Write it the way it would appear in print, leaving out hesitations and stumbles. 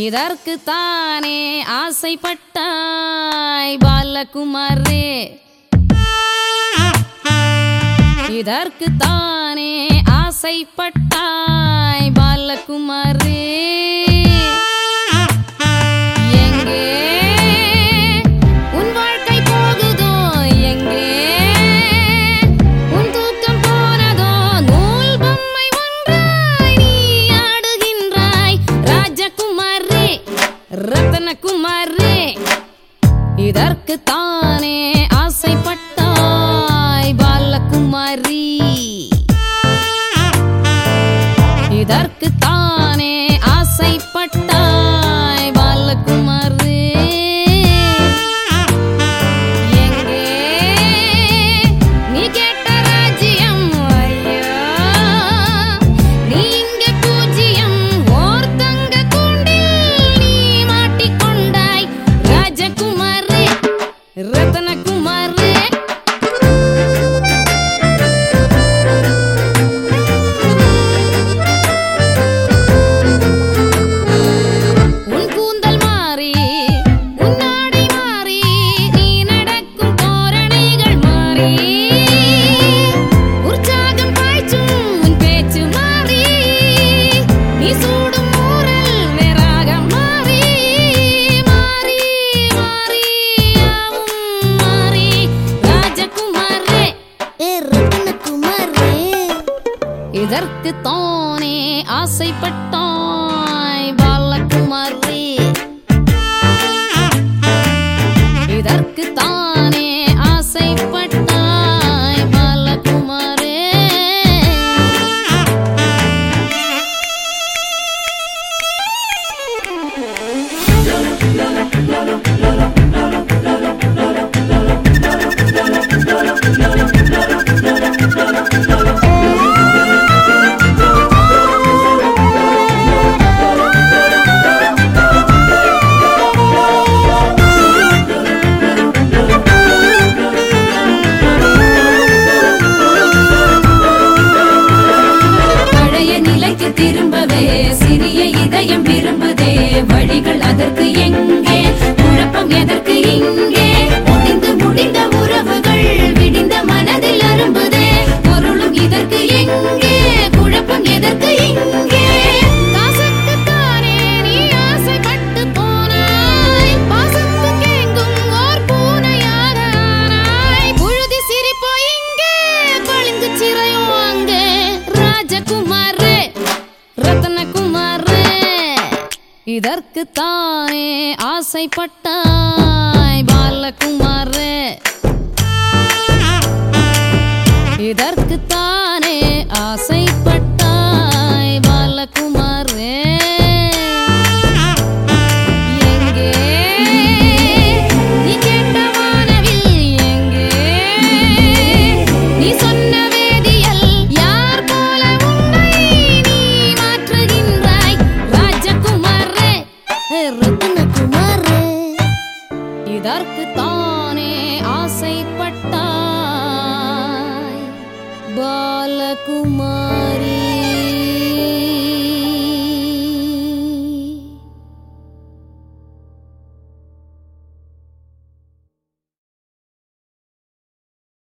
இதற்கு தானே ஆசைப்பட்டாய் பாலகுமாரே, இதற்கு தானே ஆசைப்பட்டாய் பாலகுமாரே. எங்கே உன் வாழ்க்கை போகுதோ, எங்கே உன் தூக்கம் போனதோ, நூல் பொம்மை ஒன்றாய் நீ ஆடுகின்றாய் ராஜகுமாரே, ரத்னகுமாரே. இதற்கு தானே ஆசைப்பட்டாய் பாலகுமாரி, இதற்கு தானே ஆசைப்பட்டாய் பாலகுமாரே. எங்கே நீ கேட்ட ராஜ்யம், ஐயா நீ இங்கே பூஜ்யம். ஓர் தங்க கூண்டில் நீ மாட்டிக்கொண்டாய் ராஜகுமாரே, ரத்னகுமாரே. உன் கூந்தல் மாறி உன் ஆடை மாறி, நீ நடக்கும் தோரணைகள் மாறி, உற்சாகம் பாய்ச்சும் உன் பேச்சு மாறி, நீ சூடும் ஊரல் வேறாக மாறி, மாறி மாறி யாவும் மாறி ராஜகுமாரே, ரத்னகுமாரே. இதற்கு தானே ஆசைப்பட்டாய் பாலகுமாரே, இதற்கு தானே ஆசைப்பட்டாய் பாலகுமாரே. பழைய நிலைக்கு திரும்பவே சிறிய இதயம் விரும்புதே, வழிகள் அதற்கு எங்கே, குழப்பம் எதற்கு இங்கே, முடிந்த உறவுகள் விடிந்த மனதில் அரும்புதே, பொருளும் இதற்கு எங்கே, குழப்பம் எதற்கு இங்கே. காசுக்குத்தானே நீ ஆசைப்பட்டு போனாய், பாசத்துக்கு எங்கும் ஓர் பூனையாக ஆனாய், புழுதி சிரிப்போ இங்கே, பளிங்கு சிறையோ அங்கே ராஜகுமாரே, ரத்னகுமாரே. இதற்கு தானே ஆசைப்பட்டாய் பாலகுமாரே, இதற்கு தானே ஆசைப்பட்டாய் பாலகுமாரே. எங்கே நீ கேட்ட வானவில், எங்கே நீ சொன்ன வேதியல், யார் போல உன்னை நீ மாற்றுகின்றாய் ராஜகுமாரே, ரத்னகுமாரே. இதற்கு தானே ஆசைப்பட்டாய் பாலகுமாரே.